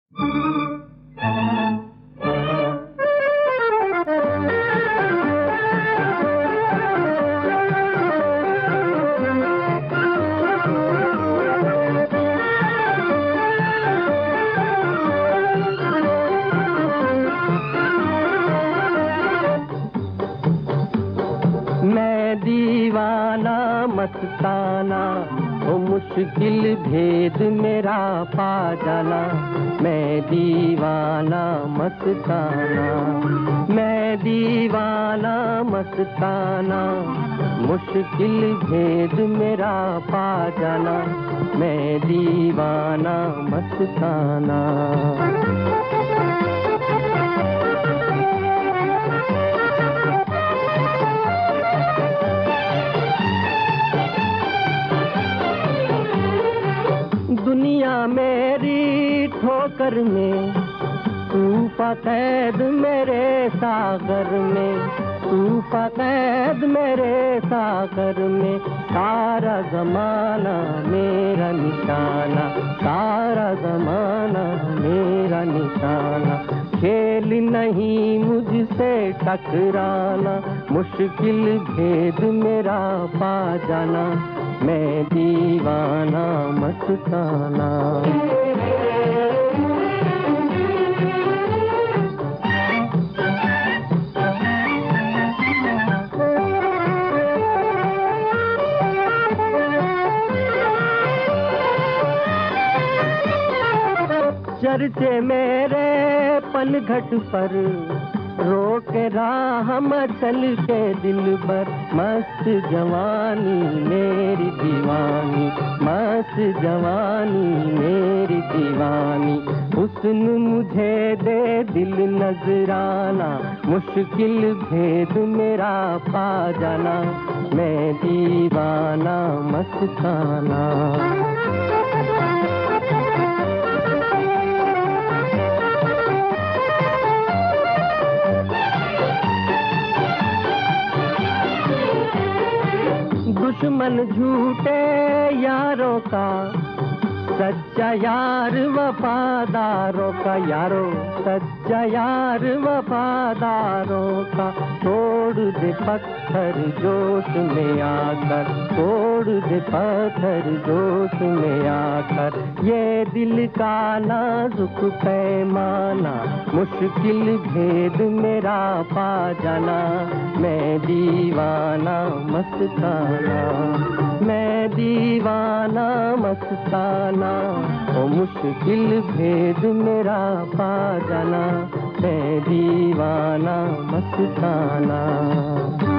दीवाना मस्ताना ओ मुश्किल भेद मेरा पा जाना। मैं दीवाना मस्ताना, मैं दीवाना मस्ताना, मुश्किल भेद मेरा पा जाना। मैं दीवाना मस्ताना। दुनिया मेरी ठोकर में, तूफा कैद मेरे सागर में, तूफा कैद मेरे सागर में। सारा जमाना मेरा निशाना, सारा जमाना मेरा निशाना। खेल नहीं मुझसे टकराना, मुश्किल भेद मेरा पा जाना। मैं दीवाना मस्ताना। चर्चे मेरे पनघट पर, रोक राह मचल के दिल भर। मस्त जवानी मेरी दीवानी, मस्त जवानी मेरी दीवानी। हुस्न मुझे दे दिल नजराना, मुश्किल भेद मेरा पा जाना। मैं दीवाना मस्ताना। दुश्मन झूठे यारों का, सच्चा यार वफादारों का। यारो सच्चा यार वफादारों का। तोड़ दे पत्थर जोश में आकर, तोड़ दे पत्थर जोश में आकर। ये दिल का नाजुक पैमाना, मुश्किल भेद मेरा पा जाना। मैं दीवाना मस्ताना, मैं दीवाना मस्ताना, ओ मुश्किल भेद मेरा पा जाना। मैं दीवाना मस्ताना।